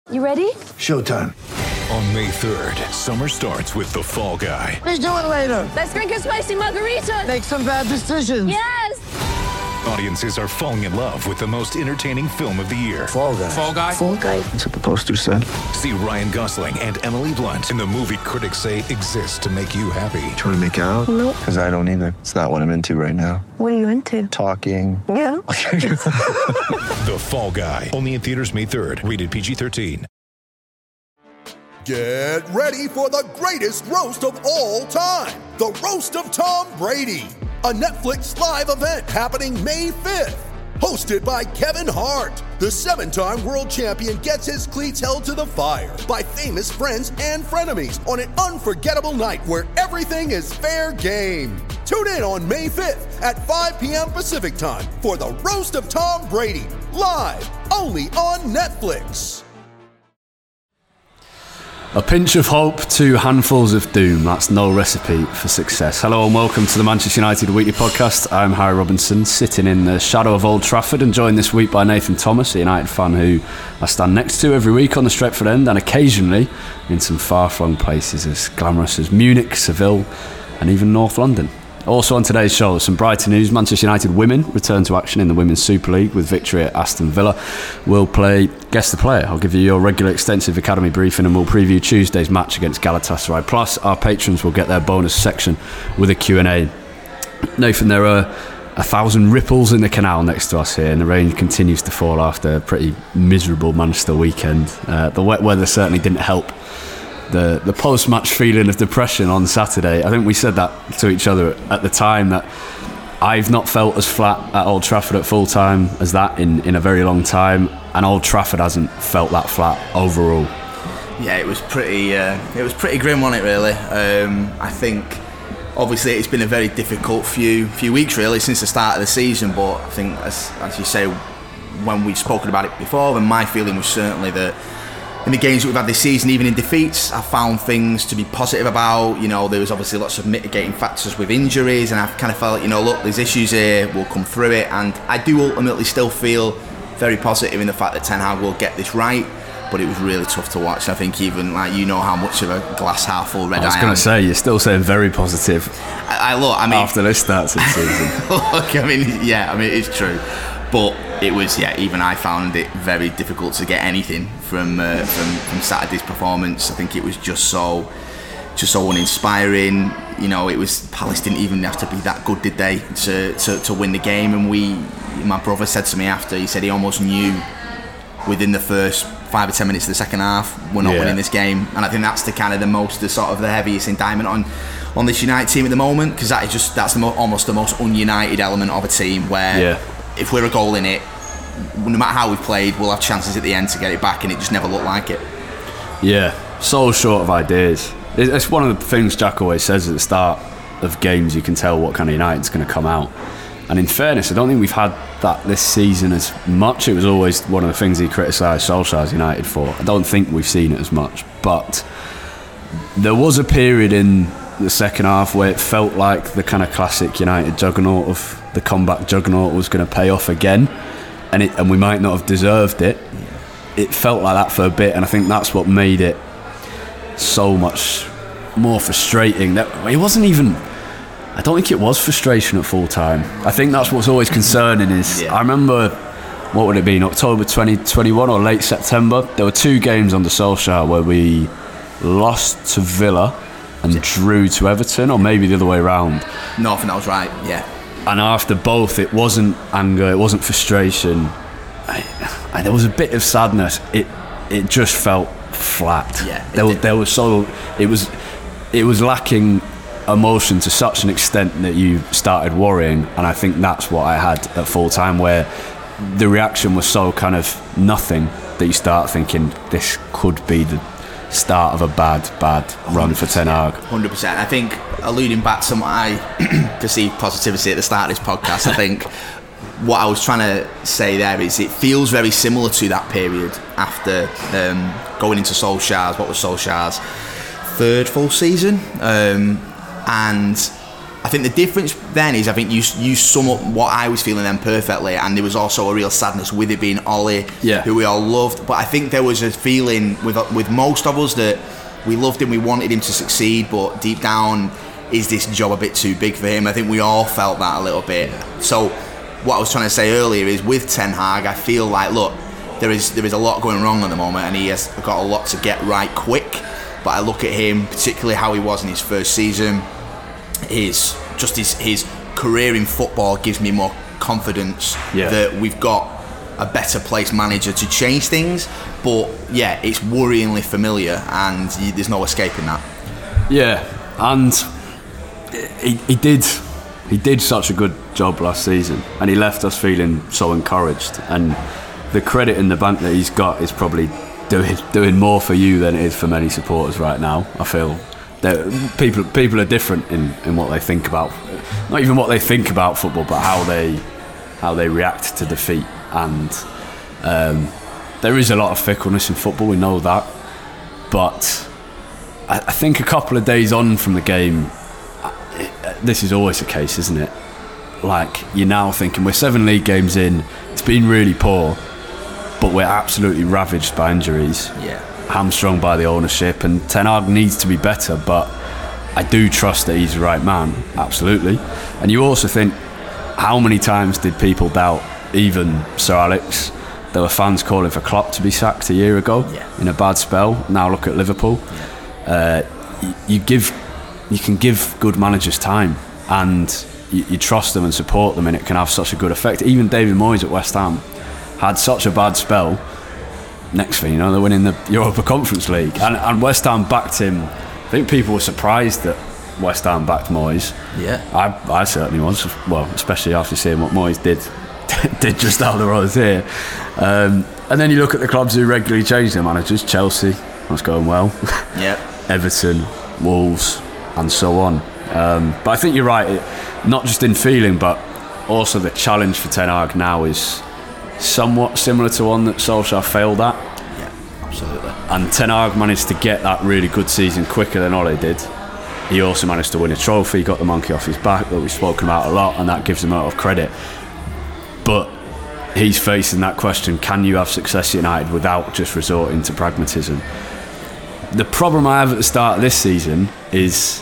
You ready? Showtime. On May 3rd, summer starts with The Fall Guy. Let's do it later. Let's drink a spicy margarita. Make some bad decisions. Yes! Audiences are falling in love with the most entertaining film of the year. Fall Guy. Fall Guy? Fall Guy. That's what the poster said. See Ryan Gosling and Emily Blunt in the movie critics say exists to make you happy. Trying to make it out? Nope. Because I don't either. It's not what I'm into right now. What are you into? Talking. Yeah. The Fall Guy. Only in theaters May 3rd. Rated PG-13. Get ready for the greatest roast of all time. The Roast of Tom Brady. A Netflix live event happening May 5th. Hosted by Kevin Hart. The 7-time world champion gets his cleats held to the fire by famous friends and frenemies on an unforgettable night where everything is fair game. Tune in on May 5th at 5 p.m. Pacific time for the Roast of Tom Brady. Live only on Netflix. A pinch of hope, 2 handfuls of doom. That's no recipe for success. Hello and welcome to the Manchester United Weekly Podcast. I'm Harry Robinson, sitting in the shadow of Old Trafford and joined this week by Nathan Thomas, a United fan who I stand next to every week on the Stretford end and occasionally in some far-flung places as glamorous as Munich, Seville and even North London. Also on today's show, some Brighton news. Manchester United women return to action in the Women's Super League with victory at Aston Villa. We'll play Guess the Player. I'll give you your regular extensive academy briefing and we'll preview Tuesday's match against Galatasaray. Plus, our patrons will get their bonus section with a Q&A. Nathan, there are 1,000 ripples in the canal next to us here and the rain continues to fall after a pretty miserable Manchester weekend. The wet weather certainly didn't help the post-match feeling of depression on Saturday. I think we said that to each other at the time, that I've not felt as flat at Old Trafford at full time as that in a very long time, and Old Trafford hasn't felt that flat overall. Yeah, it was pretty grim, wasn't it, really? I think obviously it's been a very difficult few weeks really since the start of the season, but I think as you say, when we've spoken about it before, then my feeling was certainly that in the games that we've had this season, even in defeats, I found things to be positive about. You know, there was obviously lots of mitigating factors with injuries, and I kind of felt, look, there's issues here, we'll come through it, and I do ultimately still feel very positive in the fact that Ten Hag will get this right. But it was really tough to watch. I think even how much of a glass half full red I am. I was going to say, you're still saying very positive. After this start to the season. Look, it's true. But it was, even I found it very difficult to get anything from Saturday's performance. I think it was just so uninspiring. It was, Palace didn't even have to be that good, did they, to win the game? And my brother said to me after, he said he almost knew within the first 5 or 10 minutes of the second half we're not winning this game. And I think that's the heaviest indictment on this United team at the moment, because that's almost the most un-United element of a team where if we're a goal in it, no matter how we've played, we'll have chances at the end to get it back, and it just never looked like it. Yeah, so short of ideas. It's one of the things Jack always says at the start of games. You can tell what kind of United's going to come out. And in fairness, I don't think we've had that this season as much. It was always one of the things he criticised Solskjaer's United for. I don't think we've seen it as much. But there was a period in the second half where it felt like the kind of classic United juggernaut of the comeback juggernaut was going to pay off again, and we might not have deserved it. It felt like that for a bit, and I think that's what made it so much more frustrating. That it wasn't even, I don't think it was frustration at full time. I think that's what's always concerning is, I remember, what would it be, in October 2021 or late September, there were 2 games under Solskjaer where we lost to Villa and drew to Everton, or maybe the other way around. No, I think that was right, yeah. And after both, it wasn't anger, it wasn't frustration. There was a bit of sadness. It just felt flat. Yeah, it was lacking emotion to such an extent that you started worrying, and I think that's what I had at full time, where the reaction was so kind of nothing that you start thinking this could be the start of a bad run for Ten Hag. 100%. I think, alluding back to my perceived positivity at the start of this podcast, I think what I was trying to say there is it feels very similar to that period after going into Solskjaer's 3rd full season, and I think the difference then is I think you sum up what I was feeling then perfectly, and there was also a real sadness with it being Ollie, who we all loved. But I think there was a feeling with most of us that we loved him, we wanted him to succeed, but deep down, is this job a bit too big for him? I think we all felt that a little bit. So what I was trying to say earlier is with Ten Hag, I feel like, look, there is a lot going wrong at the moment, and he has got a lot to get right quick. But I look at him, particularly how he was in his first season. His career in football gives me more confidence that we've got a better placed manager to change things. But yeah, it's worryingly familiar, and there's no escaping that. Yeah, and he did such a good job last season, and he left us feeling so encouraged. And the credit in the bank that he's got is probably doing more for you than it is for many supporters right now. I feel that people are different in what they think about, not even what they think about football, but how they react to defeat. And there is a lot of fickleness in football, we know that, but I think a couple of days on from the game, this is always the case, isn't it? Like, you're now thinking, we're 7 league games in, it's been really poor, but we're absolutely ravaged by injuries, hamstrung by the ownership, and Ten Hag needs to be better, but I do trust that he's the right man, absolutely. And you also think, how many times did people doubt even Sir Alex? There were fans calling for Klopp to be sacked a year ago in a bad spell. Now look at Liverpool. You can give good managers time, and you trust them and support them, and it can have such a good effect. Even David Moyes at West Ham had such a bad spell. Next thing you know, they're winning the Europa Conference League, and West Ham backed him. I think people were surprised that West Ham backed Moyes. I certainly was. Well, especially after seeing what Moyes did just down the road here. And then you look at the clubs who regularly change their managers. Chelsea, that's going well. Everton, Wolves, and so on. But I think you're right, not just in feeling, but also the challenge for Ten Hag now is somewhat similar to one that Solskjaer failed at. Absolutely. And Ten Hag managed to get that really good season quicker than Ole did. He also managed to win a trophy, got the monkey off his back, that we've spoken about a lot, and that gives him a lot of credit. But he's facing that question, can you have success at United without just resorting to pragmatism? The problem I have at the start of this season is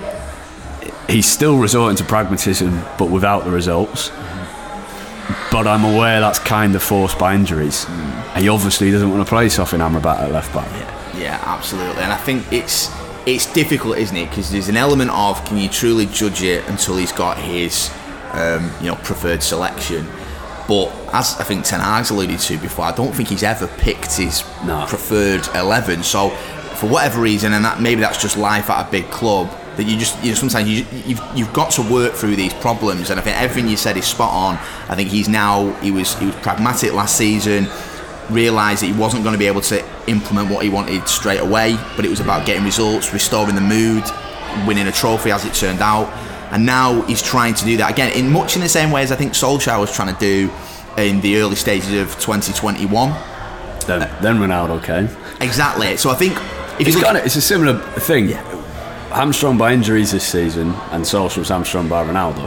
he's still resorting to pragmatism, but without the results. But I'm aware that's kind of forced by injuries. He obviously doesn't want to play Sofyan Amrabat at left back. Yeah, absolutely. And I think it's difficult, isn't it? Because there's an element of, can you truly judge it until he's got his preferred selection? But as I think Ten Hag's alluded to before, I don't think he's ever picked his preferred 11. So for whatever reason, and maybe that's just life at a big club, that sometimes you've got to work through these problems. And I think everything you said is spot on. I think he was pragmatic last season, realised that he wasn't going to be able to implement what he wanted straight away, but it was about getting results, restoring the mood, winning a trophy as it turned out. And now he's trying to do that again, in much in the same way as I think Solskjaer was trying to do in the early stages of 2021. Then Ronaldo came. Exactly. So I think it's a similar thing. Hamstrung by injuries this season, and Solskjaer was hamstrung by Ronaldo.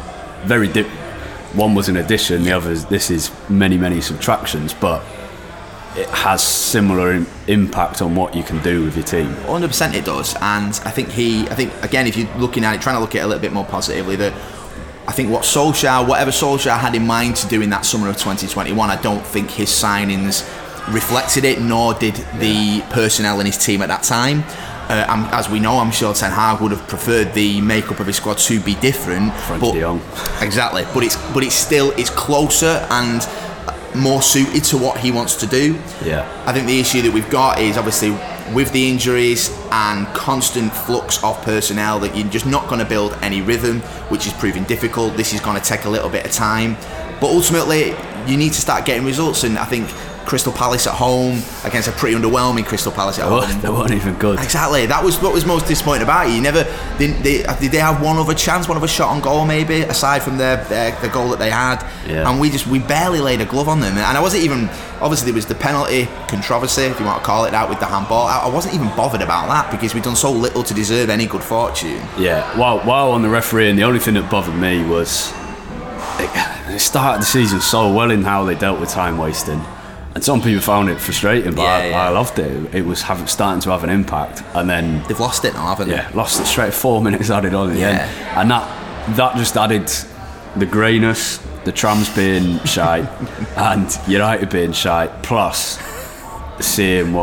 One was an addition, the other this is many subtractions, but it has similar impact on what you can do with your team. 100% it does. And I think again, if you're looking at it, trying to look at it a little bit more positively, that I think whatever Solskjaer had in mind to do in that summer of 2021, I don't think his signings reflected it, nor did the personnel in his team at that time. As we know, I'm sure Ten Hag would have preferred the makeup of his squad to be different. Frankie de Jong. Exactly, but it's closer and more suited to what he wants to do. I think the issue that we've got is obviously with the injuries and constant flux of personnel, that you're just not going to build any rhythm, which is proving difficult. This is going to take a little bit of time, but ultimately you need to start getting results. And I think Crystal Palace at home against a pretty underwhelming Crystal Palace at home. They weren't even good. Exactly. That was what was most disappointing about it. Did they have one other chance, one other shot on goal maybe, aside from the goal that they had? Yeah. And we barely laid a glove on them. And I wasn't even, obviously there was the penalty controversy, if you want to call it that, with the handball. I wasn't even bothered about that because we'd done so little to deserve any good fortune. Yeah. While on the refereeing, the only thing that bothered me was they started the season so well in how they dealt with time wasting. And some people found it frustrating, but I loved it. It was starting to have an impact, and then they've lost it now, haven't they? Yeah, lost it straight. 4 minutes added on at the end, and that just added the greyness, the Trams being shy, and United being shy. Plus, seeing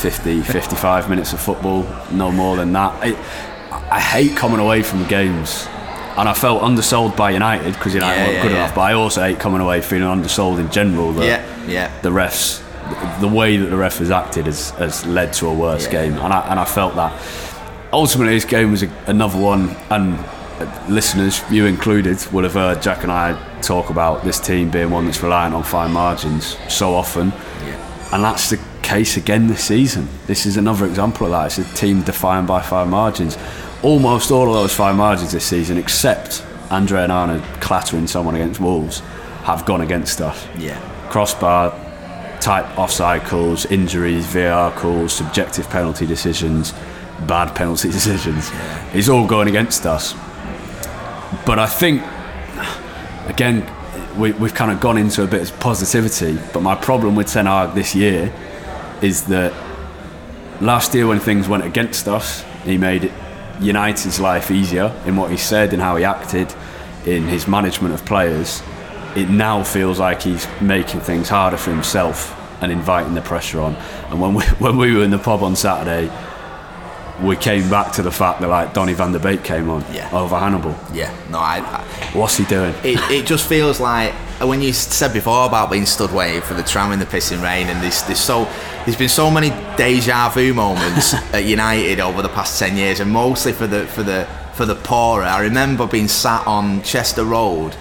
55 minutes of football, no more than that. I hate coming away from games. And I felt undersold by United because United weren't good enough. But I also hate coming away feeling undersold in general. That the refs, the way that the ref has acted has led to a worse game. And I felt that. Ultimately, this game was another one. And listeners, you included, would have heard Jack and I talk about this team being one that's reliant on fine margins so often. And that's the case again this season. This is another example of that. It's a team defined by fine margins. Almost all of those fine margins this season, except Andre Onana clattering someone against Wolves, have gone against us. Yeah. Crossbar, tight offside calls, injuries, VAR calls, subjective penalty decisions, bad penalty decisions. Yeah. It's all going against us. But I think, again, we've kind of gone into a bit of positivity. But my problem with Ten Hag this year is that last year when things went against us, he made United's life easier in what he said and how he acted in his management of players. It now feels like he's making things harder for himself and inviting the pressure on. And when we were in the pub on Saturday, we came back to the fact that Donny van der Beek came on over Hannibal. Yeah, no, what's he doing? It just feels like when you said before about being stood waiting for the tram in the pissing rain, and there's been so many deja vu moments at United over the past 10 years, and mostly for the poorer. I remember being sat on Chester Road,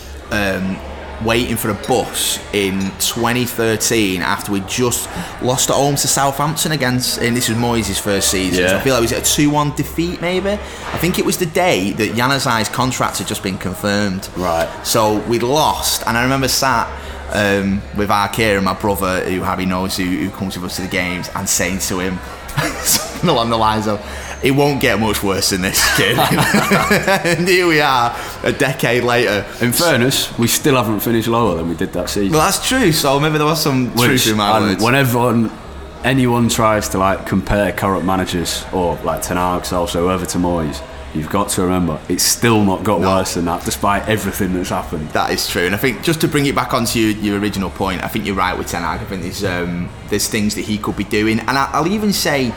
waiting for a bus in 2013 after we just lost at home to Southampton against, and this was Moyes' first season. So I feel like it was a 2-1 defeat maybe. I think it was the day that Januzaj's contract had just been confirmed. Right. So we'd lost, and I remember sat with Arkea and my brother, who Harry knows, who comes with us to the games, and saying to him something along the lines of, it won't get much worse than this, kid. And here we are, a decade later. In fairness, we still haven't finished lower than we did that season. Well, that's true, so maybe there was some truth in my words. Whenever anyone tries to compare current managers, or Ten Hag, also whoever, to Moyes, you've got to remember, it's still not got worse than that, despite everything that's happened. That is true, and I think just to bring it back onto your original point, I think you're right with Ten Hag. I think there's things that he could be doing, and I'll even say,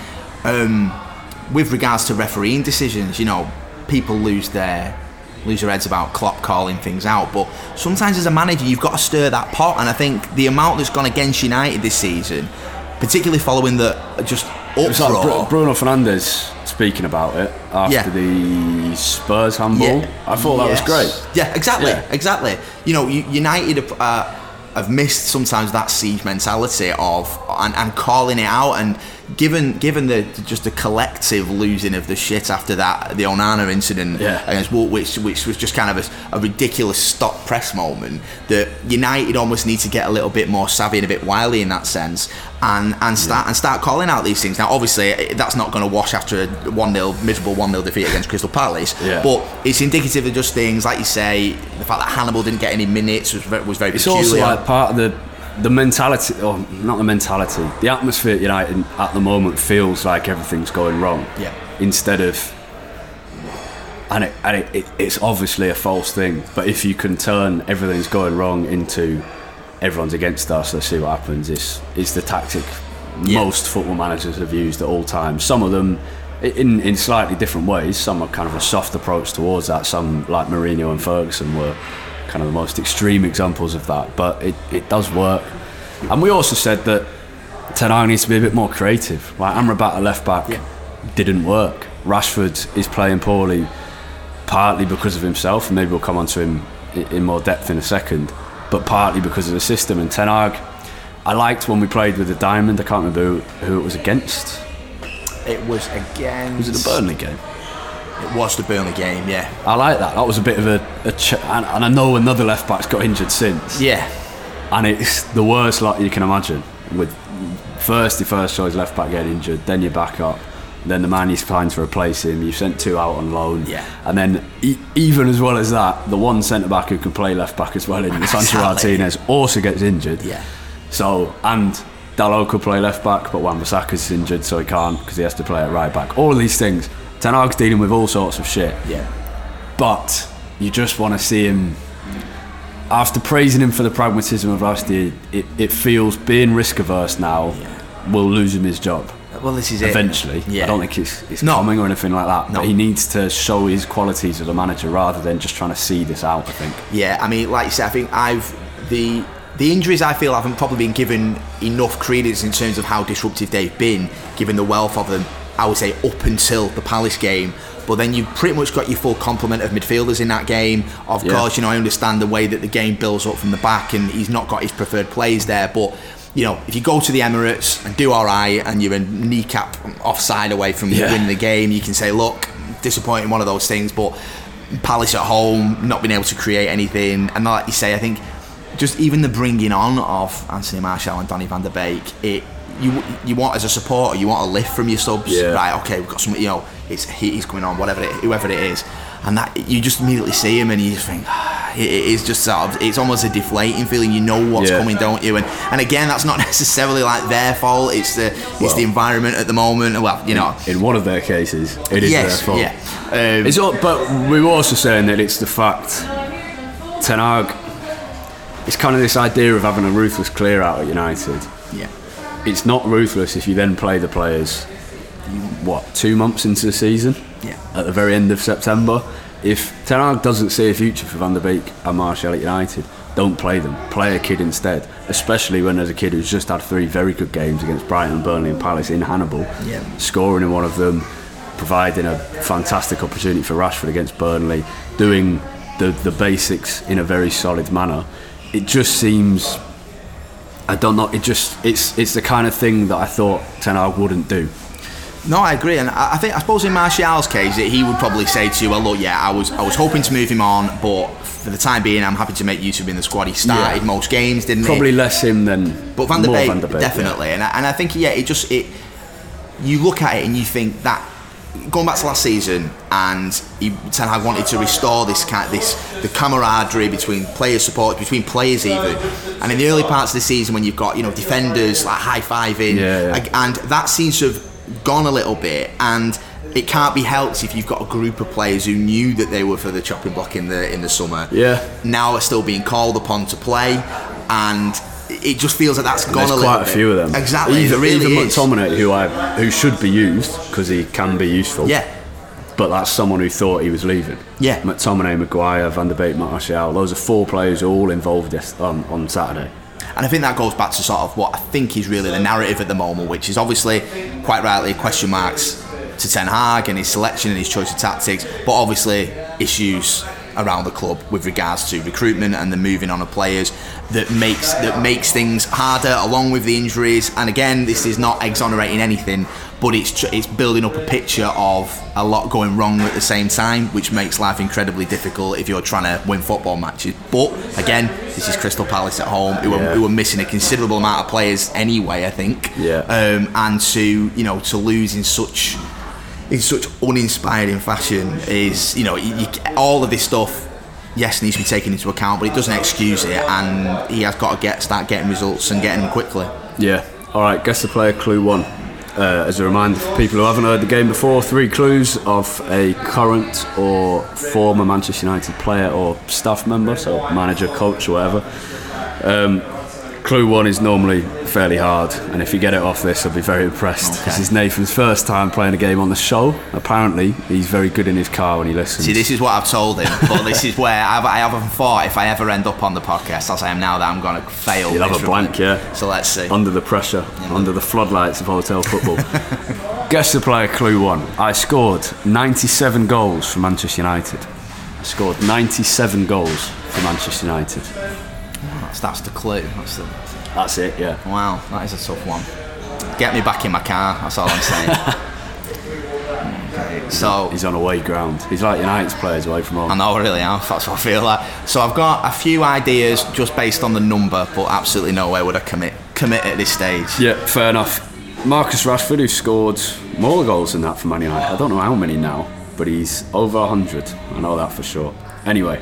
with regards to refereeing decisions, people lose their heads about Klopp calling things out, but sometimes as a manager you've got to stir that pot, and I think the amount that's gone against United this season, particularly following the just uproar. Bruno Fernandes speaking about it after the Spurs handball. I thought that was great. Yeah, exactly. United have missed sometimes that siege mentality of and calling it out, and given the collective losing of the shit after the Onana incident against Wolves, which was just kind of a ridiculous stop press moment, that United almost need to get a little bit more savvy and a bit wily in that sense, and start calling out these things. Now obviously that's not going to wash after a miserable 1-0 defeat against Crystal Palace, but it's indicative of just things like you say, the fact that Hannibal didn't get any minutes was very it's peculiar. Also part of the mentality, or not the mentality, the atmosphere at United at the moment feels like everything's going wrong. Yeah. Instead of, and it's obviously a false thing, but if you can turn everything's going wrong into everyone's against us, let's see what happens, is the tactic most football managers have used at all times. Some of them in slightly different ways. Some are kind of a soft approach towards that. Some, like Mourinho and Ferguson, were kind of the most extreme examples of that, but it does work. And we also said that Ten Hag needs to be a bit more creative. Like Amrabat at left back didn't work. Rashford is playing poorly, partly because of himself, and maybe we'll come on to him in more depth in a second, but partly because of the system. And Ten Hag, I liked when we played with the Diamond. I can't remember who it was against. It was against... Was it the Burnley game? It was the Burnley game, yeah. I like that. That was a bit of and I know another left back's got injured since. Yeah. And it's the worst lot you can imagine. With first choice left back getting injured, then your backup, then the man you find to replace him. You've sent 2 out on loan. Yeah. And then even as well as that, the one centre back who can play left back as well in Sancho Martinez also gets injured. Yeah. So, and Dalot could play left back, but Wan-Bissaka's injured, so he can't because he has to play at right back. All of these things. Ten Hag's dealing with all sorts of shit. Yeah. But you just want to see him. After praising him for the pragmatism of last year, it feels being risk averse now will lose him his job. Well, this is eventually. Yeah. I don't think it's coming or anything like that. No. But he needs to show his qualities as a manager rather than just trying to see this out, I think. Yeah, I mean, like you said, I think the injuries I feel haven't probably been given enough credence in terms of how disruptive they've been, given the wealth of them, I would say, up until the Palace game. But then you've pretty much got your full complement of midfielders in that game. Of course, I understand the way that the game builds up from the back, and he's not got his preferred plays there. But, if you go to the Emirates and do all right, and you're a kneecap offside away from winning the game, you can say, look, disappointing, one of those things. But Palace at home, not being able to create anything. And like you say, I think just even the bringing on of Anthony Martial and Donny van der Beek, you want, as a supporter, you want a lift from your subs. Right, okay, we've got some, he's coming on, whoever it is, and that you just immediately see him and you just think it is just sort of, it's almost a deflating feeling. You know what's coming, don't you? And again, that's not necessarily like their fault. It's the environment at the moment. Well, in one of their cases, it is their fault. Yeah. But we were also saying that it's the fact Ten Hag. It's kind of this idea of having a ruthless clear out at United. Yeah. It's not ruthless if you then play the players 2 months into the season, at the very end of September. If Ten Hag doesn't see a future for Van der Beek and Martial at United, don't play them, play a kid instead, especially when there's a kid who's just had 3 very good games against Brighton, Burnley and Palace in Hannibal, scoring in one of them, providing a fantastic opportunity for Rashford against Burnley, doing the basics in a very solid manner. It just seems, I don't know, it's the kind of thing that I thought Ten Hag wouldn't do. No, I agree, and I suppose in Martial's case, he would probably say to you, well, look, I was hoping to move him on, but for the time being, I'm happy to make use of him in the squad. He started most games, didn't he? Probably less him than But Van der Beek, definitely, and I think you look at it and you think that going back to last season, and Ten Hag wanted to restore the camaraderie between players, support between players even, and in the early parts of the season when you've got defenders like high-fiving, and that seems to have gone a little bit, and it can't be helped if you've got a group of players who knew that they were for the chopping block in the summer. Now are still being called upon to play, and it just feels like that's gone a little bit. There's quite a few of them. Exactly. Even is. McTominay, who should be used because he can be useful. Yeah. But that's someone who thought he was leaving. Yeah. McTominay, Maguire, Van der Beek, Martial. Those are 4 players all involved on Saturday. And I think that goes back to sort of what I think is really the narrative at the moment, which is obviously, quite rightly, question marks to Ten Hag and his selection and his choice of tactics, but obviously issues around the club with regards to recruitment and the moving on of players that makes things harder, along with the injuries. And again, this is not exonerating anything, but it's building up a picture of a lot going wrong at the same time, which makes life incredibly difficult if you're trying to win football matches. But again, this is Crystal Palace at home, who were missing a considerable amount of players anyway, I think. And to lose in such uninspiring fashion is, all of this stuff, yes, needs to be taken into account, but it doesn't excuse it, and he has got to start getting results and getting them quickly. Alright, guess the player clue 1. As a reminder for people who haven't heard the game before, 3 clues of a current or former Manchester United player or staff member, so manager, coach, or whatever. Clue 1 is normally fairly hard, and if you get it off this, I'll be very impressed. This is Nathan's first time playing a game on the show. Apparently, he's very good in his car when he listens. See, this is what I've told him, but this is where I haven't thought if I ever end up on the podcast, as I am now, that I'm going to fail. You'll have a blank, So let's see. Under the pressure, under the floodlights of hotel football. Guess the player clue 1. I scored 97 goals for Manchester United. I scored 97 goals for Manchester United. That's the clue. That's it, yeah. Wow, that is a tough one. Get me back in my car, that's all I'm saying. Okay, so He's on away ground. He's like United's players away from home. I know, I really am. That's what I feel like. So I've got a few ideas just based on the number, but absolutely nowhere would I commit at this stage. Yeah, fair enough. Marcus Rashford, who scored more goals than that for Man United. I don't know how many now, but he's over 100. I know that for sure. Anyway,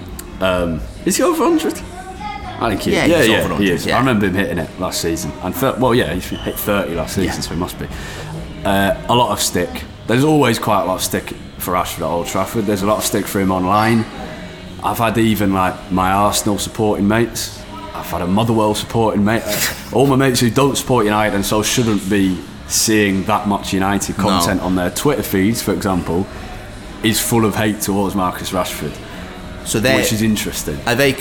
is he over 100? I think he is. He's over 100, he is. yeah. I remember him hitting it last season. And he hit 30 last season, so he must be. A lot of stick. There's always quite a lot of stick for Rashford at Old Trafford. There's a lot of stick for him online. I've had even like my Arsenal supporting mates. I've had a Motherwell supporting mate. All my mates who don't support United and so shouldn't be seeing that much United content on their Twitter feeds, for example, is full of hate towards Marcus Rashford. So which is interesting. Are they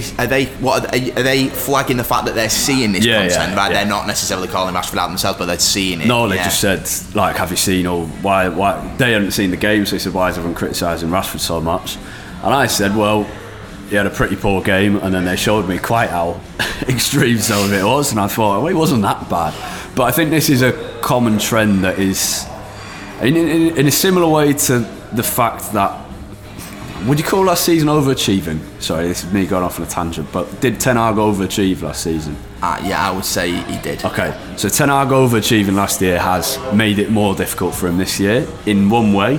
flagging the fact that they're seeing this content, right? Yeah. They're not necessarily calling Rashford out themselves, but they're seeing it. No, they just said, like, have you seen, or why they hadn't seen the game, so they said, why is everyone criticising Rashford so much? And I said, well, he had a pretty poor game, and then they showed me quite how extreme some of it was, and I thought, well, it wasn't that bad. But I think this is a common trend that is in a similar way to the fact that, would you call last season overachieving? Sorry, this is me going off on a tangent, but did Ten Hag overachieve last season? Yeah, I would say he did. Okay, so Ten Hag overachieving last year has made it more difficult for him this year, in one way,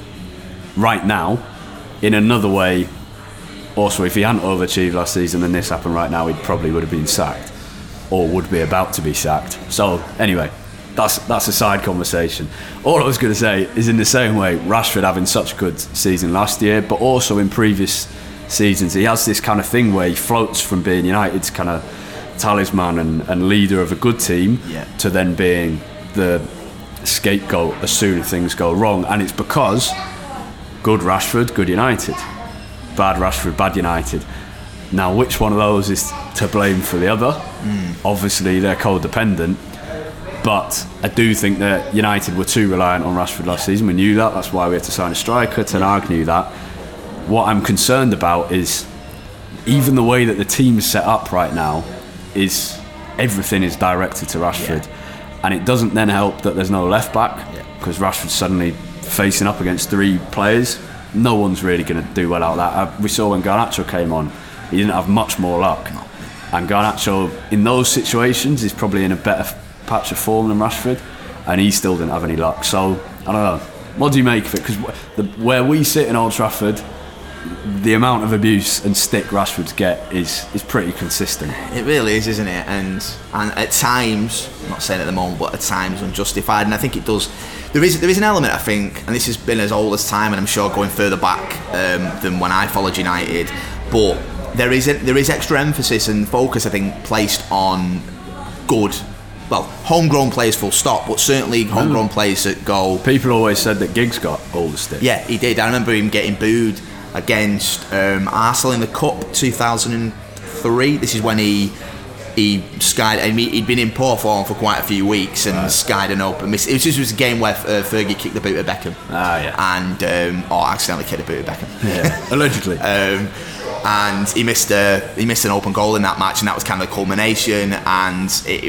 right now. In another way, also, if he hadn't overachieved last season and this happened right now, he probably would have been sacked, or would be about to be sacked. So, anyway, that's a side conversation. All I was going to say is, in the same way, Rashford having such a good season last year, but also in previous seasons, he has this kind of thing where he floats from being United's kind of talisman and leader of a good team to then being the scapegoat as soon as things go wrong. And it's because good Rashford, good United. Bad Rashford, bad United. Now, which one of those is to blame for the other? Obviously, they're codependent. But I do think that United were too reliant on Rashford last season. We knew that. That's why we had to sign a striker. Ten Hag knew that. What I'm concerned about is even the way that the team's set up right now is everything is directed to Rashford. And it doesn't then help that there's no left back because Rashford's suddenly facing up against three players. No one's really going to do well out of that. We saw when Garnacho came on, he didn't have much more luck. And Garnacho, in those situations, is probably in a better patch of form than Rashford, and he still didn't have any luck. So I don't know, what do you make of it? Because where we sit in Old Trafford, the amount of abuse and stick Rashford's get is pretty consistent. It really is, isn't it? And at times, I'm not saying at the moment, but at times unjustified. And I think it does. There is an element, I think, and this has been as old as time, and I'm sure going further back than when I followed United. But there is extra emphasis and focus, I think, placed on good. Well, homegrown players full stop, but certainly homegrown players that go... People always said that Giggs got all the stick. Yeah, he did. I remember him getting booed against Arsenal in the Cup 2003. This is when he skied... I mean, he'd been in poor form for quite a few weeks and skied an open miss. It was a game where Fergie kicked the boot at Beckham. And accidentally kicked the boot at Beckham. Yeah, allegedly. And he missed an open goal in that match, and that was kind of the culmination. And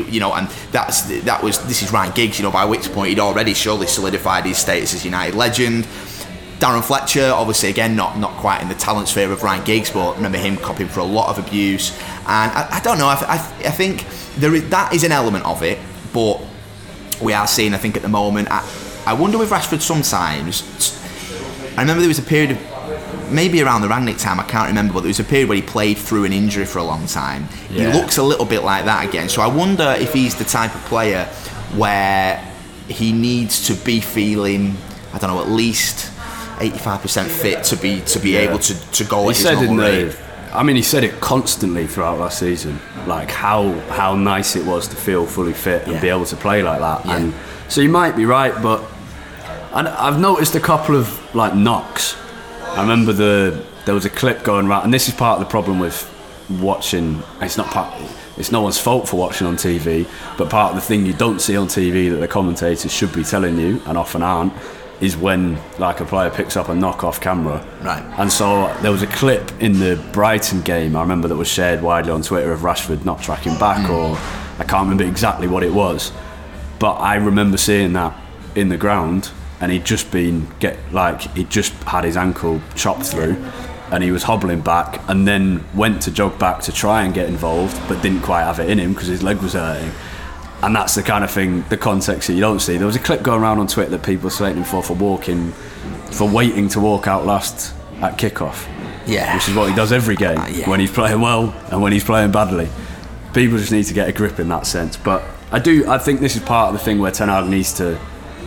this is Ryan Giggs, by which point he'd already surely solidified his status as United legend. Darren Fletcher, obviously again not quite in the talent sphere of Ryan Giggs, but remember him copping for a lot of abuse. And I don't know, I think that is an element of it, but we are seeing, I think at the moment, I wonder with Rashford sometimes. I remember there was a period of maybe around the Rangnick time, I can't remember, but there was a period where he played through an injury for a long time. He looks a little bit like that again. So I wonder if he's the type of player where he needs to be feeling, I don't know, at least 85% fit to be able to go at his normal rate. He said it constantly throughout last season, like how nice it was to feel fully fit and be able to play like that. And so you might be right, but I've noticed a couple of knocks. I remember there was a clip going around, and this is part of the problem with watching. It's no one's fault for watching on TV, but part of the thing you don't see on TV that the commentators should be telling you, and often aren't, is when like a player picks up a knock off camera. Right. And so there was a clip in the Brighton game, I remember, that was shared widely on Twitter of Rashford not tracking back, or I can't remember exactly what it was, but I remember seeing that in the ground, and he'd just had his ankle chopped through, and he was hobbling back and then went to jog back to try and get involved, but didn't quite have it in him because his leg was hurting. And that's the kind of thing, the context that you don't see. There was a clip going around on Twitter that people were slating him for waiting to walk out last at kickoff. Yeah. Which is what he does every game, when he's playing well and when he's playing badly. People just need to get a grip in that sense. But I think this is part of the thing where Ten Hag needs to...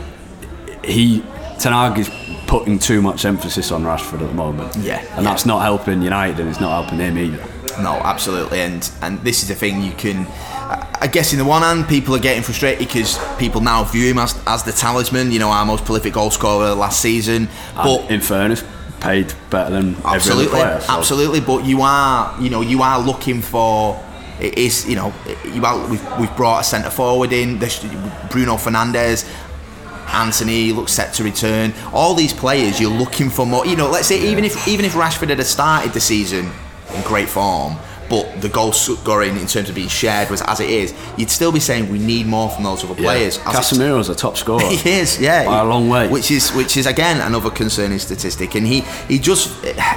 Ten Hag is putting too much emphasis on Rashford at the moment. And that's not helping United, and it's not helping him either. No, absolutely. And this is the thing, you can... I guess in the one hand, people are getting frustrated because people now view him as the talisman, our most prolific goal scorer last season. But in fairness, paid better than every other player. So. Absolutely, but you are looking for... It is, we've brought a centre forward in, Bruno Fernandes, Anthony looks set to return. All these players, you're looking for more. Let's say even if Rashford had started the season in great form, but the goal scoring in terms of being shared was as it is, you'd still be saying we need more from those other players. Casemiro's a top scorer. He is, by a long way. Which is again another concerning statistic, and he just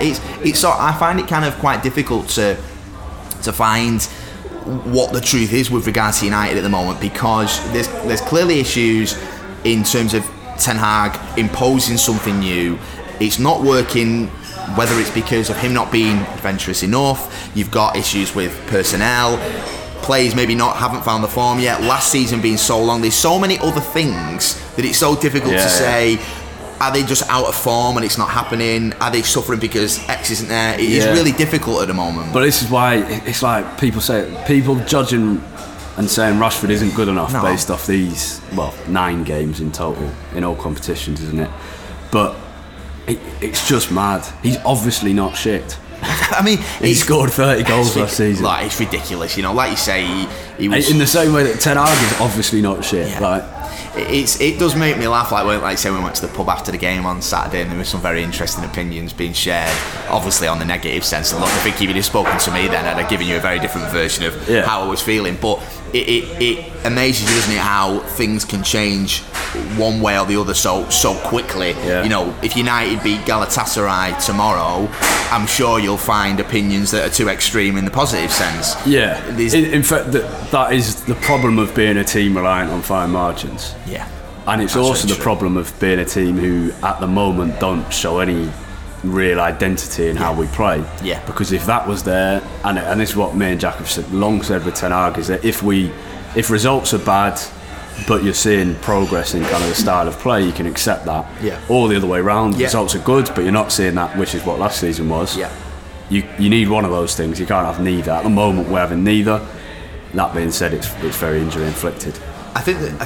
I find it kind of quite difficult to find what the truth is with regards to United at the moment, because there's clearly issues in terms of Ten Hag imposing something new. It's not working, whether it's because of him not being adventurous enough. You've got issues with personnel, players maybe haven't found the form yet, last season being so long. There's so many other things that it's so difficult to say, are they just out of form and it's not happening? Are they suffering because X isn't there? It is really difficult at the moment. But this is why it's like people judging and saying Rashford isn't good enough based off these 9 games in total in all competitions, isn't it? But it's just mad. He's obviously not shit. I mean, he scored 30 goals last season. Like, it's ridiculous, like you say. He was in the same way that Ten Hag is obviously not shit. Yeah. It does make me laugh. Like we went to the pub after the game on Saturday, and there were some very interesting opinions being shared. Obviously, on the negative sense. And look, I think if you'd have spoken to me then, I'd have given you a very different version of how I was feeling. But it amazes you, doesn't it, how things can change one way or the other so quickly. If United beat Galatasaray tomorrow, I'm sure you'll find opinions that are too extreme in the positive sense. In fact, that is the problem of being a team reliant on fine margins. And it's also the problem of being a team who at the moment don't show any real identity in how we play. Because if that was there, and this is what me and Jack have long said with Ten Hag, is that if results are bad but you're seeing progress in kind of the style of play, you can accept that. Or the other way around, results are good but you're not seeing that, which is what last season was. You need one of those things. You can't have neither. At the moment we're having neither. That being said, it's very injury inflicted. I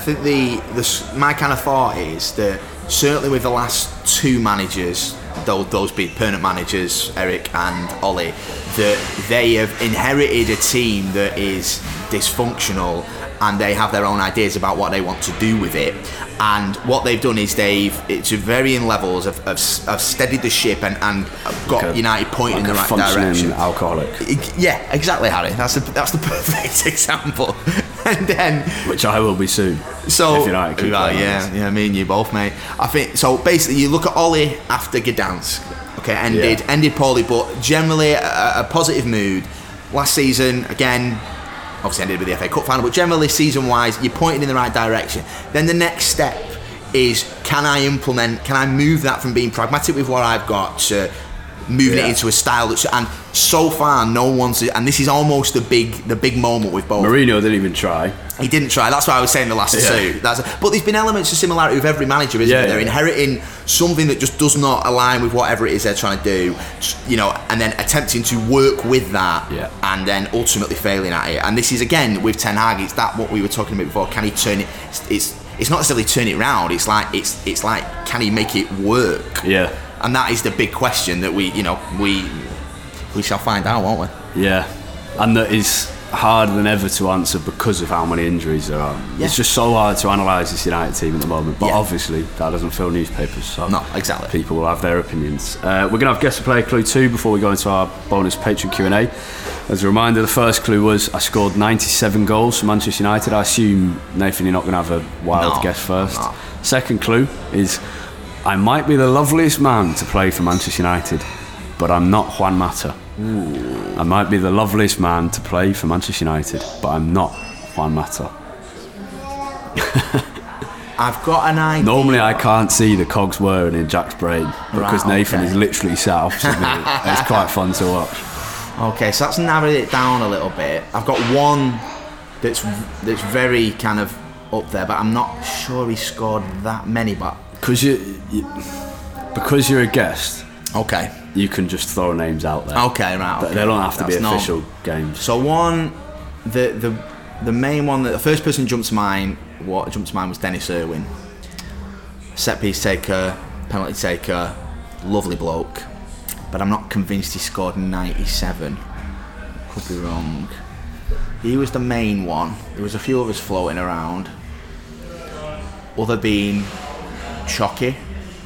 think my kind of thought is that certainly with the last 2 managers, those being permanent managers, Eric and Ollie, that they have inherited a team that is dysfunctional, and they have their own ideas about what they want to do with it. And what they've done is to varying levels have steadied the ship and got United pointing in the right direction. Alcoholic. Yeah, exactly, Harry. That's the perfect example. And then, which I will be soon. So, if United keep playing me and you both, mate. I think so. Basically, you look at Ollie after Gdansk. Okay, ended poorly, but generally a positive mood. Last season, again, obviously ended with the FA Cup final, but generally season-wise, you're pointing in the right direction. Then the next step is, can I move that from being pragmatic with what I've got to moving it into a style that's, and so far no one's, and this is almost the big moment with both. Mourinho didn't even try. He didn't try. That's why I was saying the last 2. But there's been elements of similarity with every manager, isn't there? They're inheriting something that just does not align with whatever it is they're trying to do, and then attempting to work with that, and then ultimately failing at it. And this is again with Ten Hag. It's that what we were talking about before. Can he turn it? It's not necessarily turn it around. It's like can he make it work? And that is the big question that we shall find out, won't we? And that is, harder than ever to answer because of how many injuries there are. Yeah. It's just so hard to analyse this United team at the moment, but Yeah. obviously that doesn't fill newspapers, so No, exactly. people will have their opinions. We're going to have guess the player clue 2 before we go into our bonus Patreon Q&A. As a reminder, the first clue was I scored 97 goals for Manchester United. I assume, Nathan, you're not going to have a wild No, guess first. I'm not. Second clue is I might be the loveliest man to play for Manchester United, but I'm not Juan Mata. I might be the loveliest man to play for Manchester United, but I'm not Juan Mata. I've got an idea. Normally I can't see the cogs whirring in Jack's brain because Right, Nathan okay. is literally sat opposite me. It's quite fun to watch. Okay, so that's narrowed it down a little bit. I've got one that's very kind of up there, but I'm not sure he scored that many. But Because you're a guest, okay, you can just throw names out there. okay, right. Okay. They don't have to be That's not- official games. So one, the main one, that the first person jumped to mind was Dennis Irwin. Set piece taker, penalty taker, lovely bloke. But I'm not convinced he scored 97. Could be wrong. He was the main one. There was a few others floating around. Other being Chucky.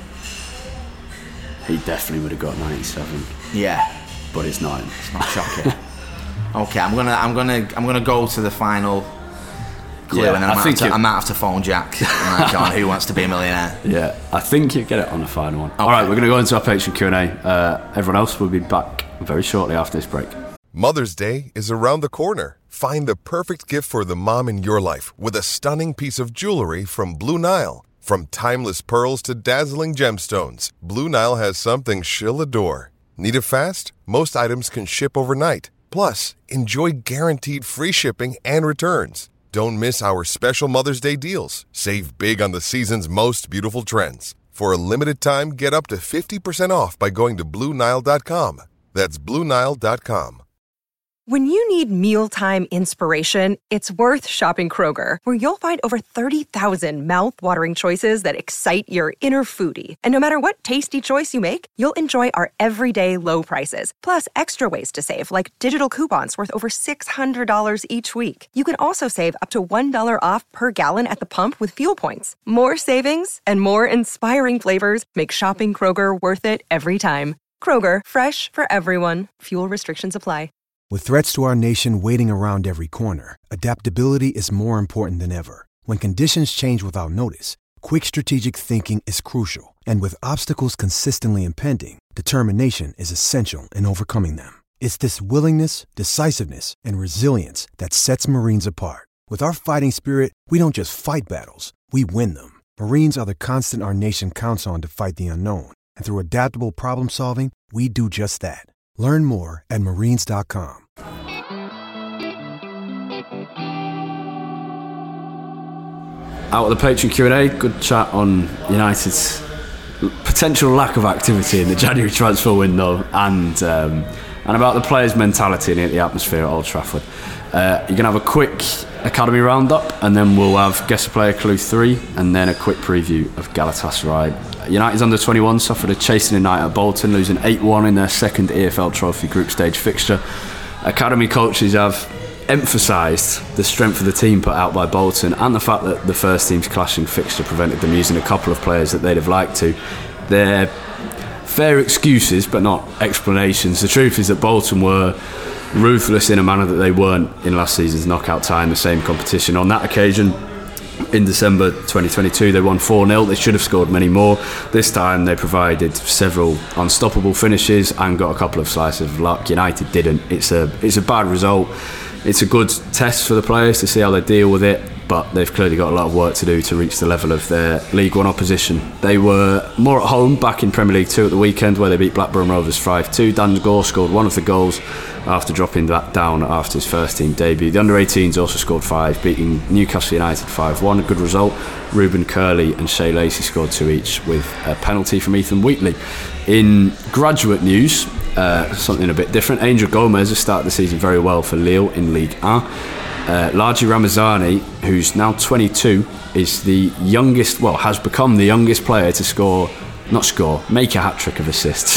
He definitely would have got 97, Yeah, but it's not him. it's not Chucky. Okay, I'm gonna go to the final clue, Yeah, and then I think I might have to phone Jack. And like, on Who Wants to Be a Millionaire? Yeah, I think you get it on the final one. All right, we're going to go into our Patreon Q&A. Everyone else will be back very shortly after this break. Mother's Day is around the corner. Find the perfect gift for the mom in your life with a stunning piece of jewelry from Blue Nile. From timeless pearls to dazzling gemstones, Blue Nile has something she'll adore. Need it fast? Most items can ship overnight. Plus, enjoy guaranteed free shipping and returns. Don't miss our special Mother's Day deals. Save big on the season's most beautiful trends. For a limited time, get up to 50% off by going to BlueNile.com. That's BlueNile.com. When you need mealtime inspiration, it's worth shopping Kroger, where you'll find over 30,000 mouth-watering choices that excite your inner foodie. And no matter what tasty choice you make, you'll enjoy our everyday low prices, plus extra ways to save, like digital coupons worth over $600 each week. You can also save up to $1 off per gallon at the pump with fuel points. More savings and more inspiring flavors make shopping Kroger worth it every time. Kroger, fresh for everyone. Fuel restrictions apply. With threats to our nation waiting around every corner, adaptability is more important than ever. When conditions change without notice, quick strategic thinking is crucial. And with obstacles consistently impending, determination is essential in overcoming them. It's this willingness, decisiveness, and resilience that sets Marines apart. With our fighting spirit, we don't just fight battles, we win them. Marines are the constant our nation counts on to fight the unknown. And through adaptable problem solving, we do just that. Learn more at Marines.com. Out of the Patreon Q&A, good chat on United's potential lack of activity in the January transfer window and about the players' mentality and the atmosphere at Old Trafford. You're going to have a quick academy roundup, and then we'll have guess the player clue 3, and then a quick preview of Galatasaray. United's under 21 suffered a chasing night at Bolton, losing 8-1 in their second EFL Trophy group stage fixture. Academy coaches have emphasised the strength of the team put out by Bolton and the fact that the first team's clashing fixture prevented them using a couple of players that they'd have liked to. They're fair excuses but not explanations. The truth is that Bolton were ruthless in a manner that they weren't in last season's knockout tie in the same competition. On that occasion, in December 2022, they won 4-0. They should have scored many more. This time they provided several unstoppable finishes and got a couple of slices of luck. United didn't. It's a bad result. It's a good test for the players to see how they deal with it, but they've clearly got a lot of work to do to reach the level of their League One opposition. They were more at home back in Premier League 2 at the weekend, where they beat Blackburn Rovers 5-2. Dan Gore scored one of the goals after dropping that down after his first team debut. The under-18s also scored 5, beating Newcastle United 5-1. A good result. Ruben Curley and Shea Lacey scored 2 each, with a penalty from Ethan Wheatley. In graduate news, something a bit different. Angel Gomez has started the season very well for Lille in Ligue 1. Largi Ramazani, who's now 22, is the youngest, has become the youngest player to make a hat-trick of assists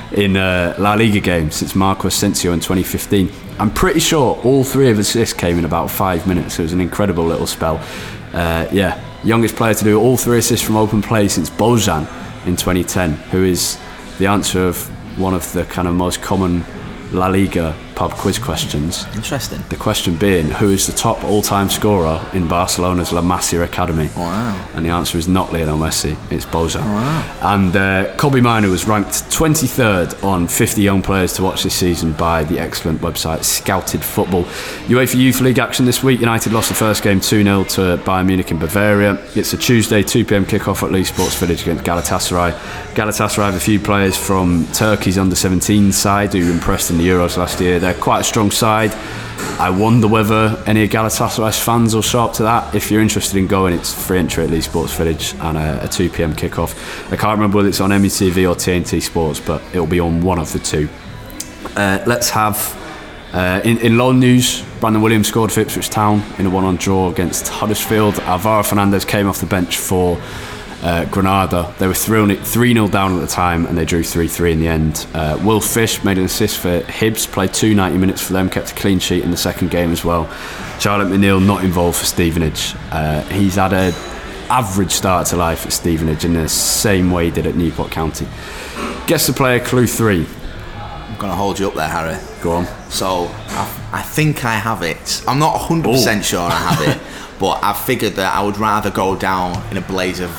in La Liga games since Marco Asensio in 2015. I'm pretty sure all 3 of his assists came in about 5 minutes. It was an incredible little spell. Youngest player to do all 3 assists from open play since Bojan in 2010, who is the answer of one of the kind of most common La Liga pub quiz questions. Interesting. The question being, who is the top all-time scorer in Barcelona's La Masia Academy? Wow. And the answer is not Lionel Messi, it's Bojan. Wow. And Kobbie Mainoo was ranked 23rd on 50 young players to watch this season by the excellent website Scouted Football. UEFA Youth League action this week. United lost the first game 2-0 to Bayern Munich in Bavaria. It's a Tuesday 2pm kickoff at Leeds Sports Village against Galatasaray. Galatasaray have a few players from Turkey's under-17 side who impressed in the Euros last year. They're quite a strong side. I wonder whether any Galatasaray's fans will show up to that. If you're interested in going, it's free entry at Leeds Sports Village and a 2pm kickoff. I can't remember whether it's on METV or TNT Sports, but it'll be on one of the two. Let's have in loan news, Brandon Williams scored for Ipswich Town in a 1-1 draw against Huddersfield. Alvaro Fernandez came off the bench for Granada. They were 3-0 down at the time and they drew 3-3 in the end. Will Fish made an assist for Hibs, played 90 minutes for them, kept a clean sheet in the second game as well. Charlotte McNeil not involved for Stevenage. He's had an average start to life at Stevenage in the same way he did at Newport County. Guess the player, clue 3. I'm going to hold you up there, Harry. Go on. So I think I have it. I'm not 100% sure I have it. But I figured that I would rather go down in a blaze of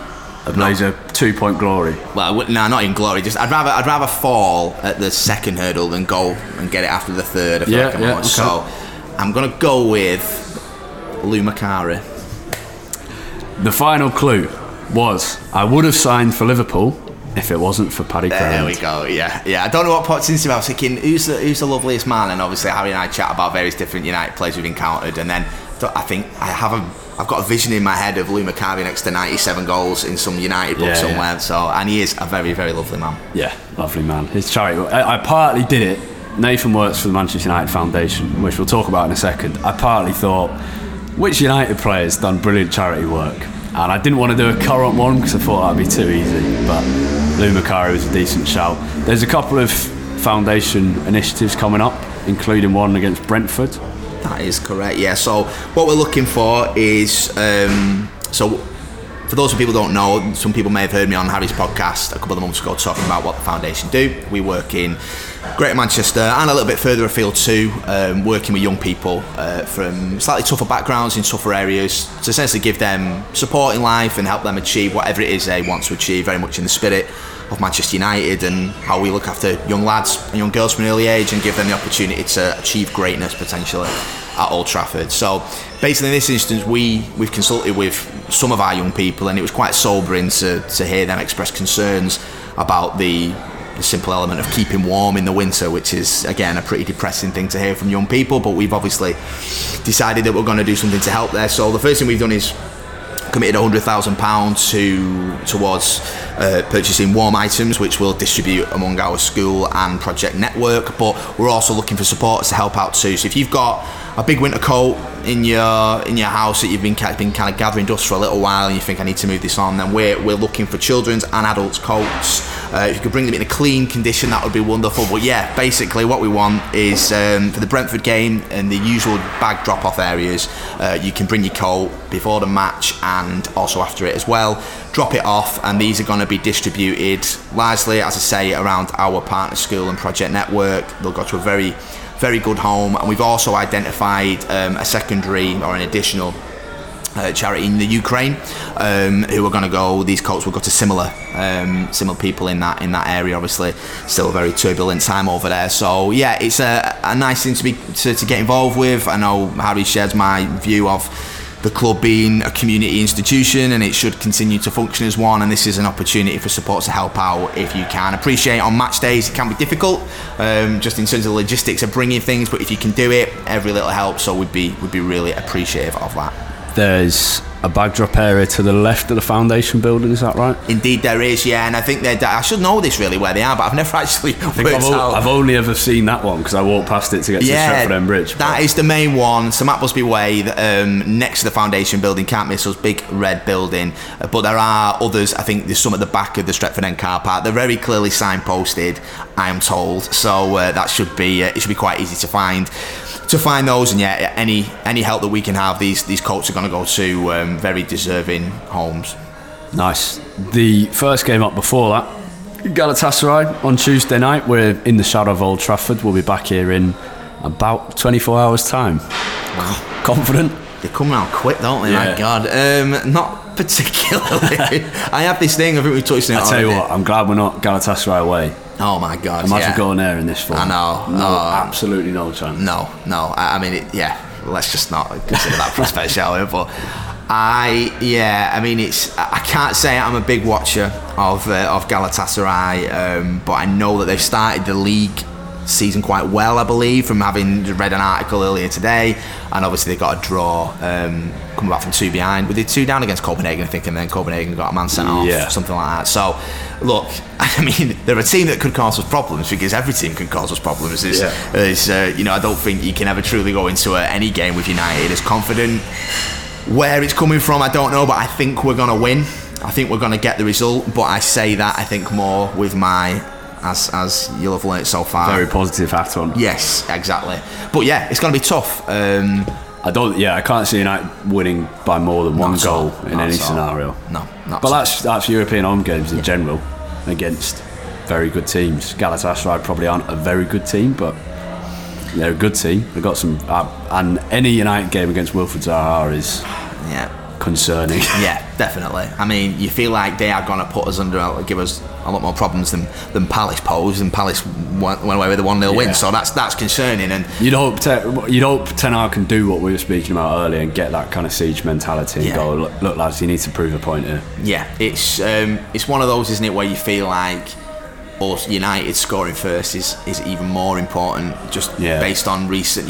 2-point glory. Well, no, not in glory. Just I'd rather fall at the second hurdle than go and get it after the third. Okay. So I'm gonna go with Lou Macari. The final clue was I would have signed for Liverpool if it wasn't for Paddy Crerand. There we go. Yeah. I don't know what popped into me. I was thinking, who's the loveliest man? And obviously Harry and I chat about various different United players we've encountered, and then I think I've got a vision in my head of Lou Macari next to 97 goals in some United book somewhere. Yeah. So, and he is a very, very lovely man. Yeah, lovely man. His charity. I partly did it. Nathan works for the Manchester United Foundation, which we'll talk about in a second. I partly thought, which United player's done brilliant charity work? And I didn't want to do a current one because I thought that'd be too easy. But Lou Macari was a decent shout. There's a couple of foundation initiatives coming up, including one against Brentford. That is correct, yeah. So what we're looking for is, so for those people who don't know, some people may have heard me on Harry's podcast a couple of months ago talking about what the foundation do. We work in Greater Manchester and a little bit further afield too, working with young people from slightly tougher backgrounds in tougher areas to essentially give them support in life and help them achieve whatever it is they want to achieve, very much in the spirit of Manchester United and how we look after young lads and young girls from an early age and give them the opportunity to achieve greatness potentially at Old Trafford. So basically in this instance we've consulted with some of our young people, and it was quite sobering to hear them express concerns about the simple element of keeping warm in the winter, which is again a pretty depressing thing to hear from young people, but we've obviously decided that we're going to do something to help there. So the first thing we've done is committed £100,000 towards purchasing warm items, which we'll distribute among our school and project network. But we're also looking for supporters to help out too. So if you've got a big winter coat in your house that you've been kind of gathering dust for a little while and you think I need to move this on, then we're looking for children's and adults coats. If you could bring them in a clean condition, that would be wonderful. But yeah, basically what we want is for the Brentford game and the usual bag drop-off areas, you can bring your coat before the match and also after it as well. Drop it off, and these are going to be distributed largely, as I say, around our partner school and project network. They'll go to a very, very good home, and we've also identified a secondary or an additional charity in the Ukraine who are going to go. These coats will go to similar people in that area. Obviously, still a very turbulent time over there. So yeah, it's a nice thing to get involved with. I know Harry shares my view of the club being a community institution and it should continue to function as one, and this is an opportunity for support to help out if you can. Appreciate on match days it can be difficult just in terms of the logistics of bringing things, but if you can do it, every little helps, so we'd be really appreciative of that. there's a bag drop area to the left of the foundation building, is that right? Indeed there is, yeah, and I think I should know this really where they are, but I've never actually I've only ever seen that one because I walked past it to get to the Stretford End Bridge. That is the main one, St Matt Busby Way, next to the foundation building, can't miss us, big red building, but there are others. I think there's some at the back of the Stretford End car park. They're very clearly signposted, I am told, so that should be it should be quite easy to find those. And yeah, any help that we can have, these coats are going to go to very deserving homes. Nice. The first game up before that, Galatasaray on Tuesday night. We're in the shadow of Old Trafford. We'll be back here in about 24 hours time. Wow. Confident? They come round quick, don't they? Yeah. My God. Not particularly. I have this thing, I think we touched on it. I tell you what, I'm glad we're not Galatasaray away. Oh my God! Imagine going there in this form. I know. Absolutely no chance. No. I mean, let's just not consider that prospect, shall we? But I can't say I'm a big watcher of Galatasaray, but I know that they've started the league season quite well, I believe, from having read an article earlier today, and obviously they got a draw coming back from 2 behind. We did 2 down against Copenhagen, I think, and then Copenhagen got a man sent off, something like that. So look, I mean, they're a team that could cause us problems, because every team can cause us problems. I don't think you can ever truly go into any game with United as confident. Where it's coming from, I don't know, but I think we're going to win. I think we're going to get the result, but I say that, I think, more with my, as you'll have learnt so far, very positive hat on. Yes, exactly. But yeah, it's going to be tough. I can't see United winning by more than one goal in any scenario. No, not but that's European home games in general against very good teams. Galatasaray probably aren't a very good team, but they're a good team. They've got some, and any United game against Wilfred Zaha is concerning. Yeah, definitely. I mean, you feel like they are going to put us under, give us a lot more problems than Palace posed, and Palace went away with a 1-0 win. So that's concerning. And you'd hope Ten Hag can do what we were speaking about earlier and get that kind of siege mentality and go, look lads, you need to prove a point here. Yeah, it's one of those, isn't it, where you feel like United scoring first is even more important, just based on recent,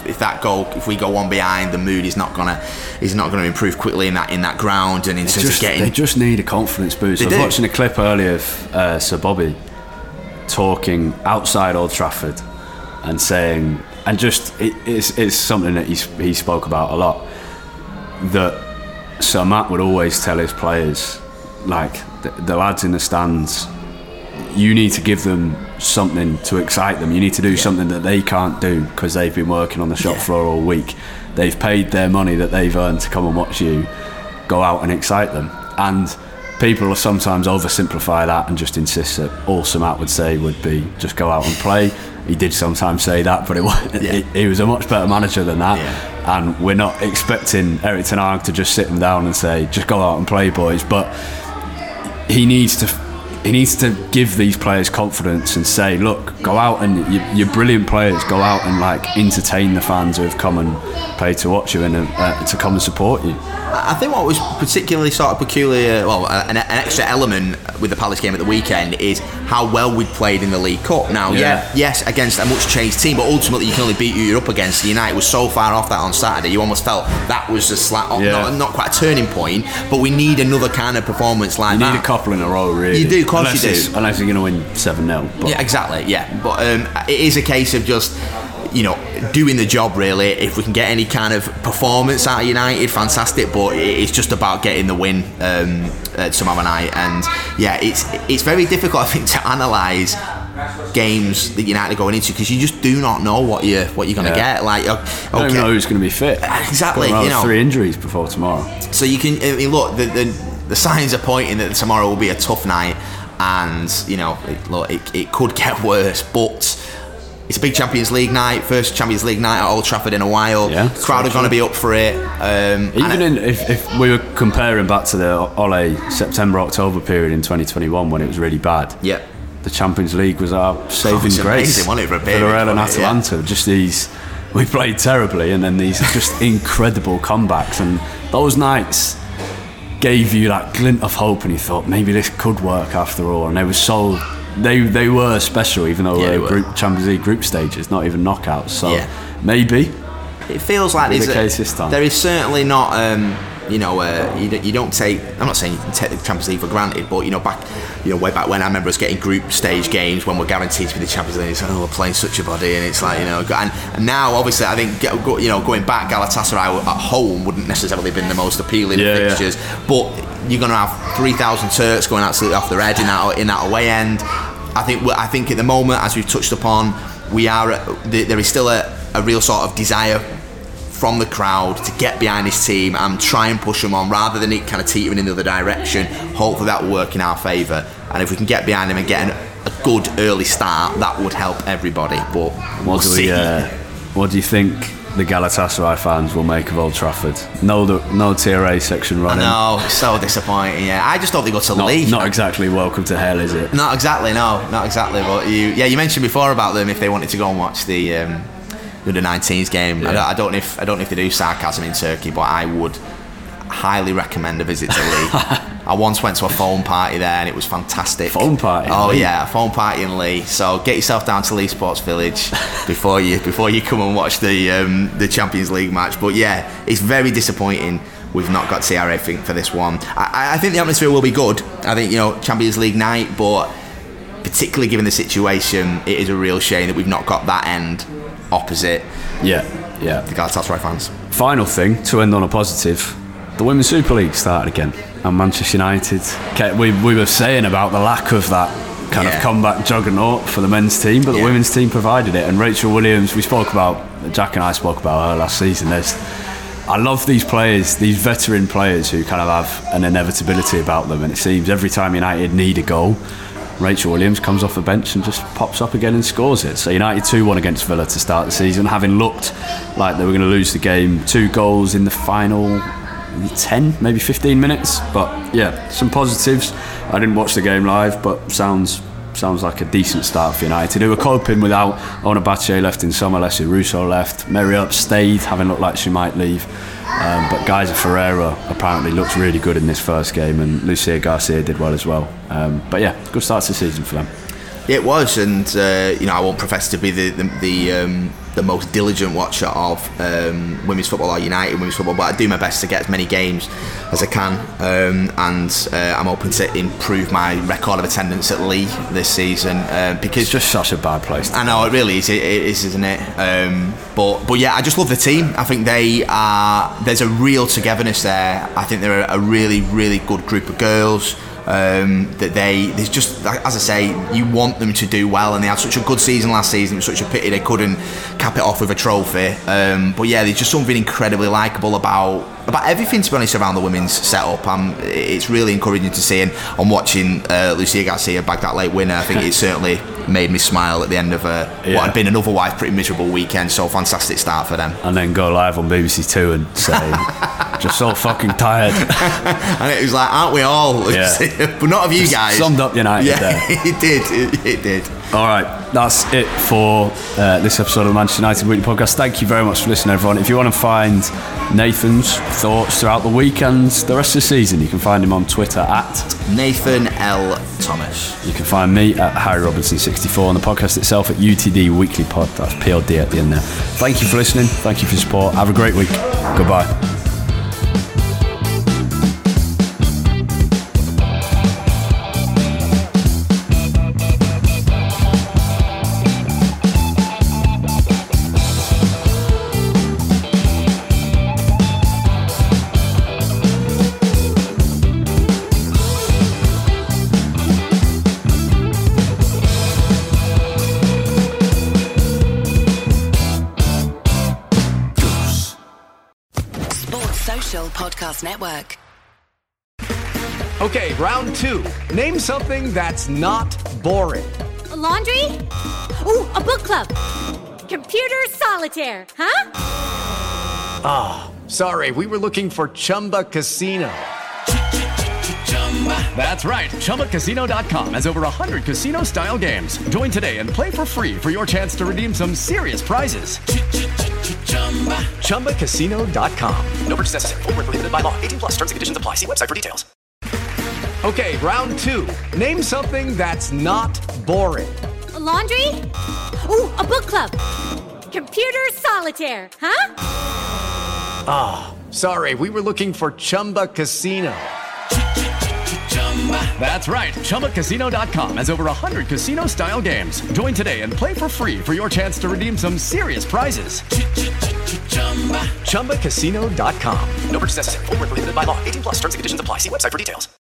if we go one behind, the mood is not gonna improve quickly in that ground, and they just need a confidence boost. I was watching a clip earlier of Sir Bobby talking outside Old Trafford and saying, and just it's something that he spoke about a lot, that Sir Matt would always tell his players, like the lads in the stands, you need to give them something to excite them. You need to do something that they can't do because they've been working on the shop floor all week. They've paid their money that they've earned to come and watch you go out and excite them. And people will sometimes oversimplify that and just insist that all Sir Matt would say would be just go out and play. He did sometimes say that, but he was a much better manager than that. And we're not expecting Erik Ten Hag to just sit them down and say, just go out and play, boys. But he needs to give these players confidence and say, look, go out and you're brilliant players, go out and entertain the fans who have come and paid to watch you and to come and support you. I think what was particularly sort of peculiar, an extra element with the Palace game at the weekend is how well we'd played in the League Cup. Now, yes, against a much changed team, but ultimately you can only beat who you're up against. United was so far off that on Saturday, you almost felt that was a not quite a turning point, but we need another kind of performance like that. You need a couple in a row, really. You do, of course you do. Unless you're going to win 7-0. Yeah, exactly, But it is a case of just, doing the job, really. If we can get any kind of performance out of United, fantastic, but it's just about getting the win tomorrow night. And it's very difficult, I think, to analyse games that United are going into, because you just do not know what you're going to get. You don't even know who's going to be fit. Exactly. 3 injuries before tomorrow. So you can look, the signs are pointing that tomorrow will be a tough night, and it could get worse, but it's a big Champions League night, first Champions League night at Old Trafford in a while. Crowd are going to be up for it. If we were comparing back to the Ole September-October period in 2021 when it was really bad, the Champions League was our saving grace. Amazing, wasn't it, for a period? Villarreal and Atalanta, just these, we played terribly, and then these just incredible comebacks, and those nights gave you that glint of hope, and you thought maybe this could work after all. And they were they were special, even though they were Champions League group stages, not even knockouts. So maybe It feels like the case this time. There is certainly not, you don't take. I'm not saying you can take the Champions League for granted, but way back when I remember us getting group stage games when we're guaranteed to be the Champions League. It's like, we're playing such a body, and it's like and now obviously I think going back, Galatasaray at home wouldn't necessarily have been the most appealing fixtures, but you're going to have 3,000 Turks going absolutely off their head in that away end. I think at the moment, as we've touched upon, there is still a real sort of desire from the crowd to get behind this team and try and push them on rather than it kind of teetering in the other direction. Hopefully that will work in our favour, and if we can get behind them and get a good early start, that would help everybody. But we'll see. What do you think the Galatasaray fans will make of Old Trafford? No Tier A section running. I know, so disappointing. Yeah, I just don't think it's a league. Not exactly welcome to hell, is it? Not exactly. But you mentioned before about them if they wanted to go and watch the under 19s game. Yeah. I don't know if they do sarcasm in Turkey, but I would highly recommend a visit to Lee. I once went to a phone party there and it was fantastic. Phone party? Oh yeah, a phone party in Lee. So get yourself down to Lee Sports Village before you come and watch the Champions League match. But yeah, it's very disappointing we've not got TRA for this one. I think the atmosphere will be good. I think Champions League night, but particularly given the situation, it is a real shame that we've not got that end opposite. Yeah. The Galatasaray fans. Final thing to end on a positive. The Women's Super League started again, and Manchester United. We were saying about the lack of that kind of comeback juggernaut for the men's team, but the women's team provided it. And Rachel Williams, Jack and I spoke about her last season. I love these players, these veteran players who kind of have an inevitability about them, and it seems every time United need a goal, Rachel Williams comes off the bench and just pops up again and scores it. So United 2-1 against Villa to start the season, having looked like they were going to lose the game. 2 goals in the final 10, maybe 15 minutes. But yeah, some positives. I didn't watch the game live, but sounds like a decent start for United, who were coping without Onabache left in summer, Leslie Russo left, Mary Earp stayed, having looked like she might leave. But Geyser Ferreira apparently looked really good in this first game, and Lucia Garcia did well as well. But yeah, good start to the season for them. It was, and I won't profess to be the most diligent watcher of women's football or United women's football, but I do my best to get as many games as I can, and I'm hoping to improve my record of attendance at Lee this season, because it's just such a bad place. I know, it really is. It is, isn't it? But yeah, I just love the team. I think there's a real togetherness there. I think they're a really, really good group of girls. There's just, as I say, you want them to do well, and they had such a good season last season. It was such a pity they couldn't cap it off with a trophy. But yeah, there's just something incredibly likeable about everything, to be honest, around the women's setup. It's really encouraging to see, and I'm watching Lucia Garcia bag that late winner. I think it certainly made me smile at the end of what had been an otherwise pretty miserable weekend. So fantastic start for them. And then go live on BBC Two and say, just so fucking tired. And it was like, aren't we all? But not of you guys. Summed up United there. It did. All right, that's it for this episode of the Manchester United Weekly Podcast. Thank you very much for listening, everyone. If you want to find Nathan's thoughts throughout the week and the rest of the season, you can find him on Twitter at Nathan L. Thomas. You can find me at Harry Robinson64, and the podcast itself at UTD Weekly Pod. That's POD at the end there. Thank you for listening. Thank you for your support. Have a great week. Goodbye. Podcast Network. Okay, round 2. Name something that's not boring. A laundry? Ooh, a book club. Computer solitaire, huh? Ah, sorry, we were looking for Chumba Casino. That's right, ChumbaCasino.com has over 100 casino-style games. Join today and play for free for your chance to redeem some serious prizes. ChumbaCasino.com. No purchase necessary. Void where prohibited by law. 18+ terms and conditions apply. See website for details. Okay, round 2. Name something that's not boring. A laundry? Ooh, a book club. Computer solitaire, huh? Ah, sorry, we were looking for Chumba Casino. That's right, ChumbaCasino.com has over 100 casino-style games. Join today and play for free for your chance to redeem some serious prizes. ChumbaCasino.com. No purchase necessary. Void where prohibited by law. 18+ terms and conditions apply. See website for details.